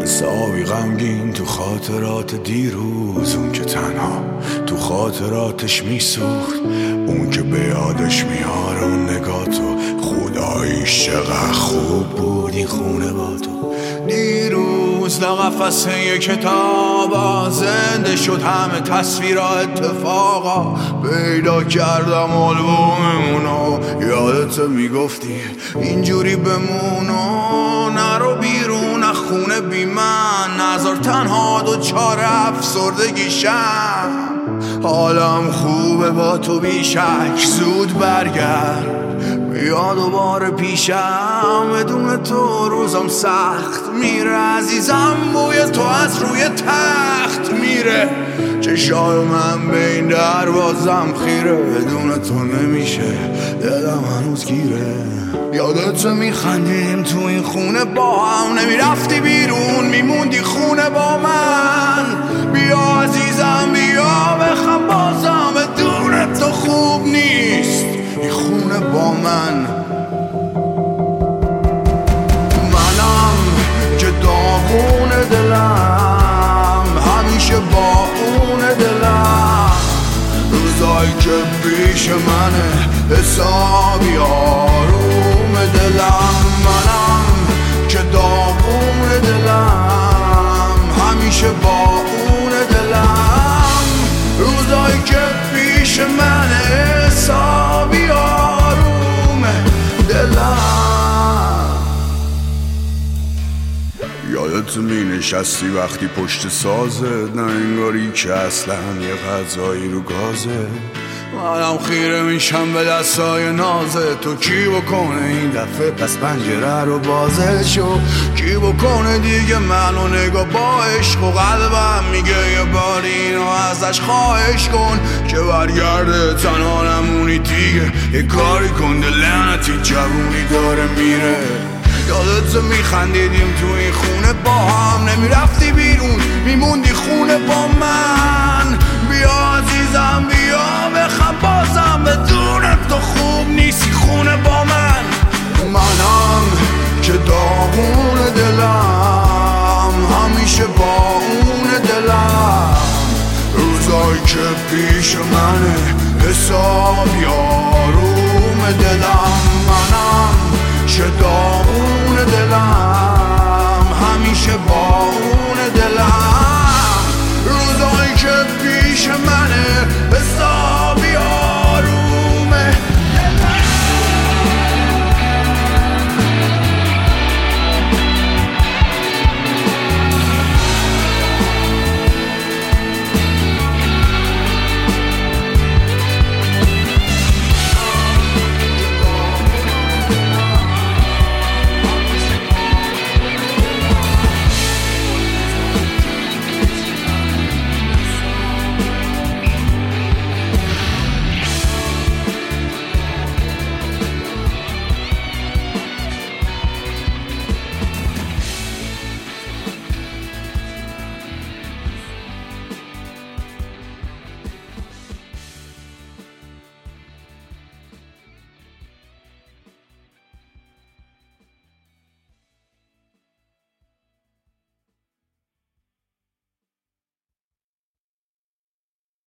حسابی غمگین تو خاطرات دیروز، اون که تنها تو خاطراتش میسوخت، اون که به یادش میاره اون نگاه تو. خداییش چقدر خوب بود این خونه با تو. دیروز لقفصه یه کتابا زنده شد، همه تصویرها اتفاقا پیدا کردم آلبوممونو. یادت میگفتی اینجوری بمونو، نرو بیرون از خونه بی من، نذار تنها دوچار افسردگیشم. حالم خوبه با تو بیشک، زود برگرد بیا دوباره پیشم. بدون تو روزم سخت میره عزیزم، بوی تو از روی تخت میره. چشای من به این دروازم خیره، بدون تو نمیشه دلم هنوز گیره. یادت میخندیم تو این خونه با هم، نمیرفتی بیرون میموندی خونه با من. بیا عزیزم بیا بخم بازم، بدون تو خوب نیست این خونه با من. منم که داغون دلم، همیشه با اون دلم. روزایی که پیش منه حسابی آروم دلم. منم که داغون دلم، همیشه با اون دلم. روزایی که پیش منه حسابی آروم دلم. یادت می نشستی وقتی پشت سازه، نه انگاری که اصلا یه غذایی رو گازه. منم خیره میشم به دستای نازه تو. کی بکنه این دفعه پس پنجره رو بازه شو؟ کی بکنه دیگه منو نگاه با عشق و قلبم میگه یه بار اینو ازش خواهش کن که برگرده. تنها نمونی دیگه یه کاری کن، لعنتی جوونی داره میره. یادت میخندیدیم تو این خونه با هم، نمیرفتی بیرون میموندی خونه با من. بیا عزیزم بیا بخم بازم، بدون تو خوب نیستی خونه با من. منم که داغون دلم، همیشه با اون دلم. روزایی که پیش منه حسابی